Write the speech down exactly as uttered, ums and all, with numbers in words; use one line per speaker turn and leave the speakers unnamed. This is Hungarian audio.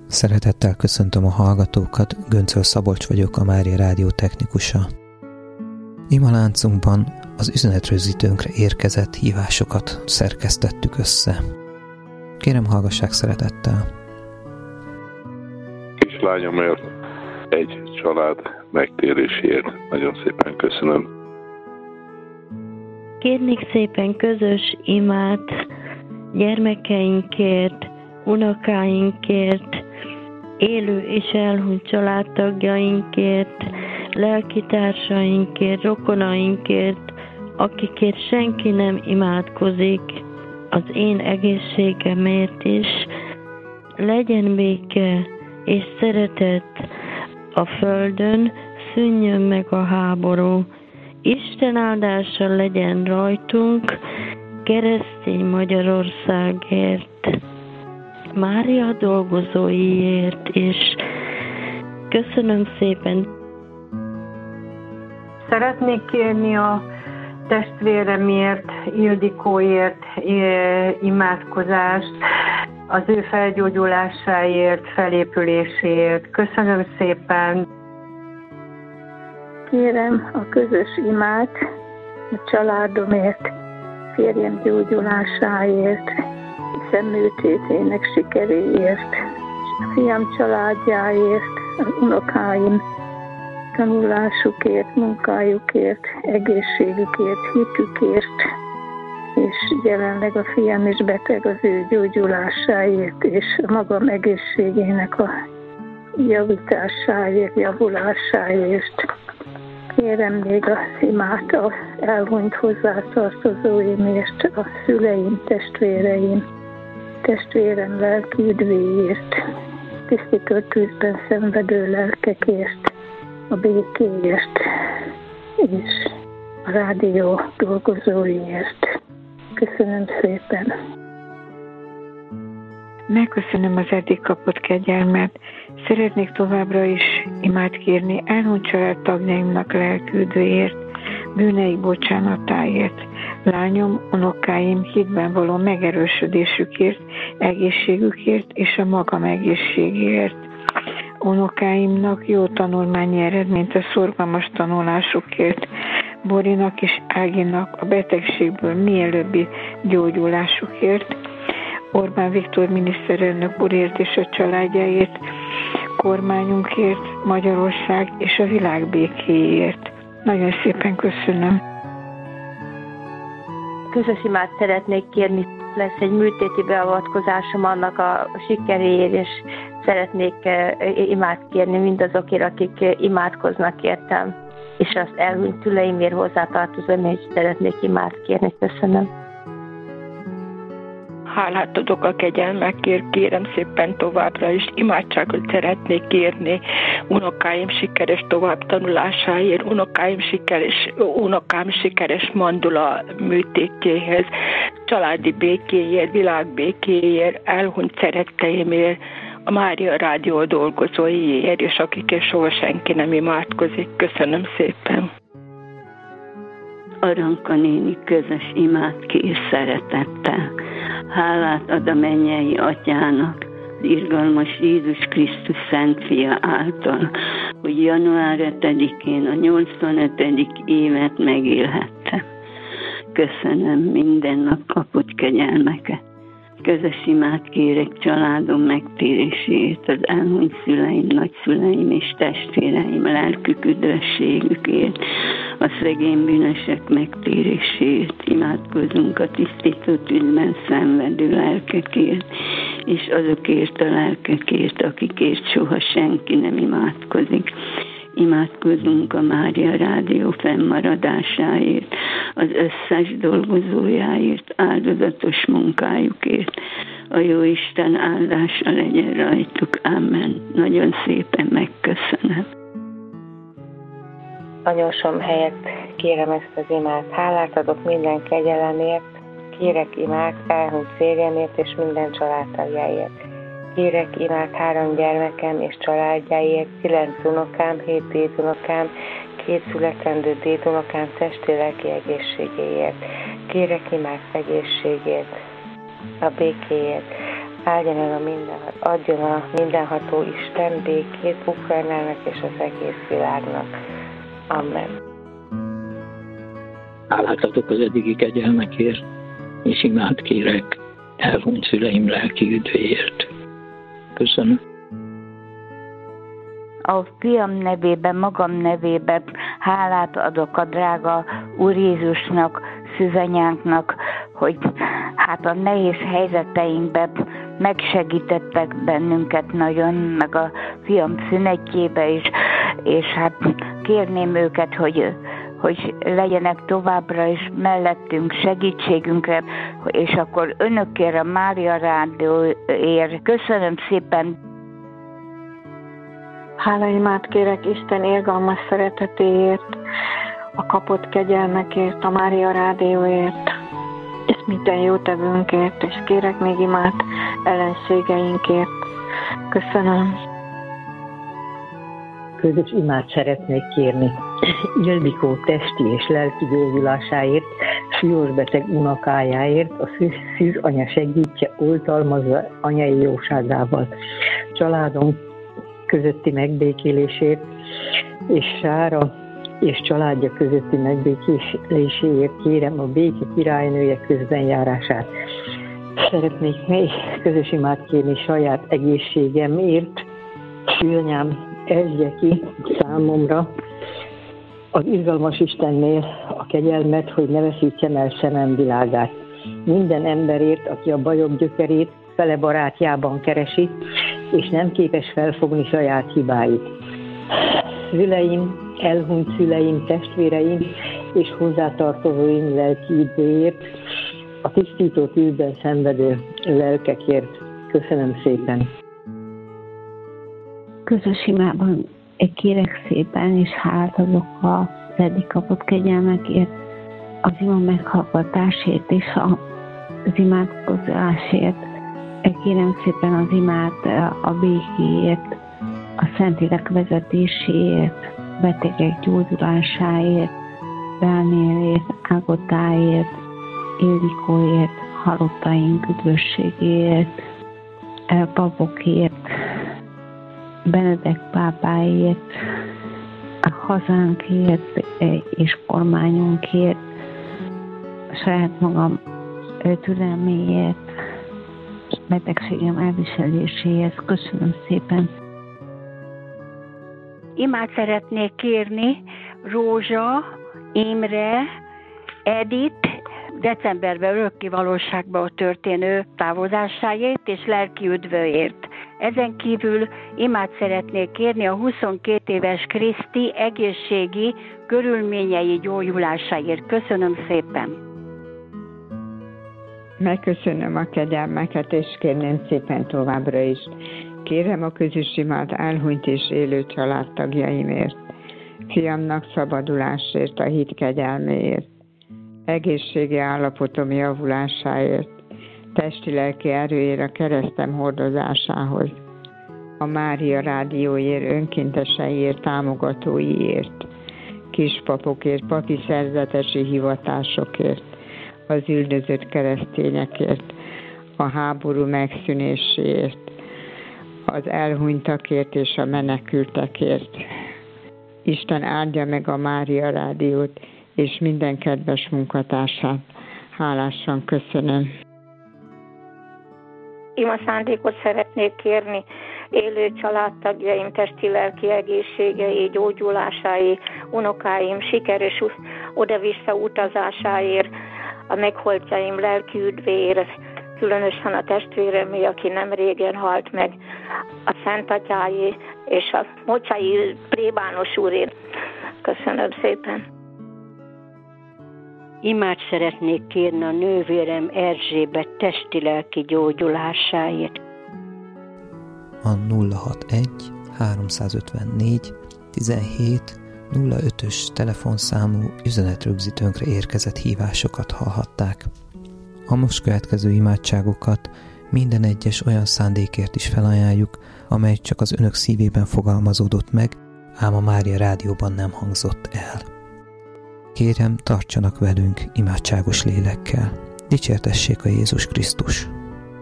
Szeretettel köszöntöm a hallgatókat, Göncöl Szabolcs vagyok, a Mária Rádió technikusa. Imaláncunkban az üzenetrögzítőnkre érkezett hívásokat szerkesztettük össze. Kérem, hallgassák szeretettel.
Kislányomért egy család megtérésért nagyon szépen köszönöm.
Kérnék szépen közös imát gyermekeinkért, unokáinkért, élő és elhunyt családtagjainkért, lelkitársainkért, rokonainkért, akikért senki nem imádkozik, az én egészségemért is. Legyen béke és szeretet a földön, szűnjön meg a háború. Isten áldása legyen rajtunk, keresztény Magyarországért, Mária dolgozóiért is. Köszönöm szépen.
Szeretnék kérni a testvéremért, Ildikóért imádkozást, az ő felgyógyulásáért, felépüléséért. Köszönöm szépen.
Kérem a közös imát a családomért, férjem gyógyulásáért, szemműtétének sikeréért, a fiam családjáért, az unokáim tanulásukért, munkájukért, egészségükért, hitükért, és jelenleg a fiam is beteg, az ő gyógyulásáért, és a magam egészségének a javításáért, javulásáért. Kérem még az imát az elhunyt hozzátartozóimért, a szüleim, testvéreim, testvérem lelki üdvéért, tisztító tűzben szenvedő lelkekért, a békéért, és a rádió dolgozóiért. Köszönöm szépen!
Megköszönöm az eddig kapott kegyelmet. Szeretnék továbbra is imát kérni elhunyt családtagjaimnak lelküldőért, bűneik bocsánatáért, lányom, unokáim hitben való megerősödésükért, egészségükért és a magam egészségéért. Unokáimnak jó tanulmányi eredményt a szorgalmas tanulásukért, Borinak és Áginak a betegségből mielőbbi gyógyulásukért, Orbán Viktor miniszterelnök úrért és a családjáért, kormányunkért, Magyarország és a világ békéért. Nagyon szépen köszönöm.
Közös imát szeretnék kérni. Lesz egy műtéti beavatkozásom annak a sikeréért, és szeretnék imát kérni mindazokért, akik imádkoznak értem. És az elhunyt szüleimért hozzátartozom, és szeretnék imát kérni. Köszönöm.
Hálát adok a kegyelmekért, kérem szépen továbbra is imádságot szeretnék kérni unokáim sikeres tovább tanulásáért, unokáim sikeres, unokám sikeres mandula műtétjéhez, családi békéért, világbékéért, elhunyt szeretteimért, a Mária Rádió dolgozóiért, és akikért soha senki nem imádkozik. Köszönöm szépen.
Aranka néni közös imát kér szeretettel. Hálát ad a mennyei atyának, az irgalmas Jézus Krisztus szent fia által, hogy január ötödikén a nyolcvanötödik évet megélhettem. Köszönöm minden nap kapott kegyelmeket. Közös imát kérek családom megtéréséért, az elhunyt szüleim, nagyszüleim és testvéreim lelkük üdvösségükért, a szegény bűnösök megtéréséért, imádkozunk a tisztító tűzben szenvedő lelkekért, és azokért a lelkekért, akikért soha senki nem imádkozik. Imádkozunk a Mária Rádió fennmaradásáért, az összes dolgozójáért, áldozatos munkájukért. A Jóisten áldása legyen rajtuk. Amen. Nagyon szépen megköszönöm.
Anyósom helyett kérem ezt az imát. Hálát adok minden kegyelemért, kérek imát elhunyt férjemért és minden családtagjáért. Kérek imát három gyermekem és családjáért, kilenc unokám, hét dédunokám, két születendő dédunokám testi-lelki egészségéért. Kérek imát egészségért, a békéért, áldja meg a mindenható, adjon a mindenható Isten békét Ukrajnának és az egész világnak. Amen.
Hálát adok az eddigi kegyelmekért, és imát kérek elhunyt szüleim lelki üdvéért. Köszönöm.
A fiam nevében, magam nevében hálát adok a drága Úr Jézusnak, szűzanyánknak, hogy hát a nehéz helyzeteinkben megsegítettek bennünket nagyon, meg a fiam szünetjébe is, és hát kérném őket, hogy, hogy legyenek továbbra is mellettünk, segítségünkre, és akkor önökért, a Mária Rádióért köszönöm szépen.
Hálaimát kérek Isten irgalmas szeretetéért, a kapott kegyelmekért, a Mária Rádióért, és minden jótevőnkért, és kérek még imát ellenségeinkért. Köszönöm.
Közös imát szeretnék kérni Ildikó testi és lelki gyógyulásáért, súlyos beteg unokájáért, a szűz anya segítse, oltalmazza anyai jóságával, családom közötti megbékélésért, és Sára és családja közötti megbékéléséért kérem a béke királynője közbenjárását. Szeretnék még közös imát kérni saját egészségemért, szülanyám ezdje ki számomra az irgalmas Istennél a kegyelmet, hogy ne veszítsem el szemem világát. Minden emberért, aki a bajok gyökerét fele barátjában keresi, és nem képes felfogni saját hibáit. Szüleim, elhunyt szüleim, testvéreim és hozzátartozóim lelki üdvéért, a tisztító tűzben szenvedő lelkekért. Köszönöm szépen.
Közös imában kérek szépen, és hálát adok az eddig kapott kegyelmekért, az ima meghallgatásért és az imádkozásért. Kérem szépen az imát a békéért, a Szentlélek vezetéséért, betegek gyógyulásáért, Dánielért, Ágotáért, Ildikóért, halottaink üdvösségéért, papokért, Benedek pápáért, a hazánkért és kormányunkért, saját magam türelméért, betegségem elviseléséhez. Köszönöm szépen.
Imát szeretnék kérni Rózsa, Imre, Edith decemberben örökké valóságban történő távozásáért és lelki üdvőért. Ezen kívül imát szeretnék kérni a huszonkét éves Kriszti egészségi körülményei gyógyulásáért. Köszönöm szépen.
Megköszönöm a kegyelmeket, és kérném szépen továbbra is. Kérem a közös imát elhunyt és élő családtagjaimért, fiamnak szabadulásért, a hit kegyelméért, egészségi állapotom javulásáért, testi-lelki erőért a keresztem hordozásához, a Mária Rádióért, önkénteseiért, támogatóiért, kispapokért, papi szerzetesi hivatásokért, az üldözött keresztényekért, a háború megszűnéséért, az elhunytakért és a menekültekért. Isten áldja meg a Mária Rádiót és minden kedves munkatársát. Hálásan köszönöm.
Ima szándékot szeretnék kérni élő családtagjaim testi-lelki egészségei, gyógyulásái, unokáim sikeres oda-vissza utazásáért, a megholtjaim lelki üdvéért, különösen a testvéremé, aki nem régen halt meg, a Szentatyái és a Mocsai plébános úrért. Köszönöm szépen.
Imát szeretnék kérni a nővérem Erzsébet testi-lelki gyógyulásáért.
A nulla hatvanegy háromszázötvennégy tizenhét nulla ötös telefonszámú üzenetrögzítőnkre érkezett hívásokat hallhatták. A most következő imádságokat minden egyes olyan szándékért is felajánljuk, amely csak az önök szívében fogalmazódott meg, ám a Mária Rádióban nem hangzott el. Kérem, tartsanak velünk imádságos lélekkel. Dicsértessék a Jézus Krisztus!